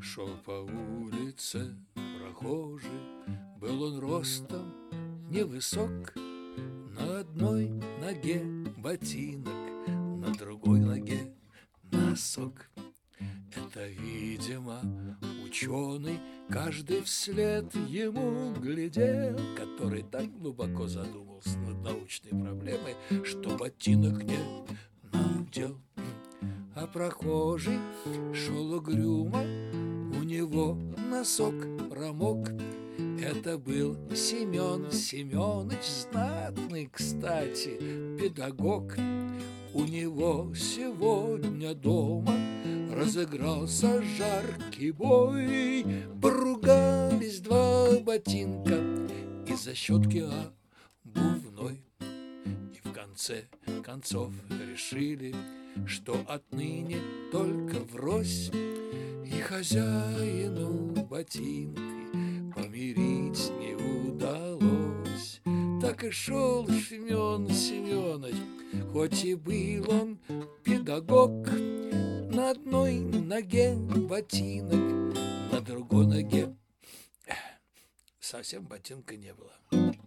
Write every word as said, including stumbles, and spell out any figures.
Шел по улице прохожий, был он ростом невысок, на одной ноге ботинок, на другой ноге носок. Это, видимо, ученый, каждый вслед ему глядел, который так глубоко задумался над научной проблемой, что ботинок не надел. А прохожий шел угрюмо, у него носок промок. Это был Семен Семеныч, знатный, кстати, педагог. У него сегодня дома разыгрался жаркий бой. Поругались два ботинка из-за щетки обувной. И в конце концов решили, что отныне только врозь, и хозяину ботинки помирить не удалось. Так и шел Семен Семенович, хоть и был он педагог, на одной ноге ботинок, на другой ноге совсем ботинка не было.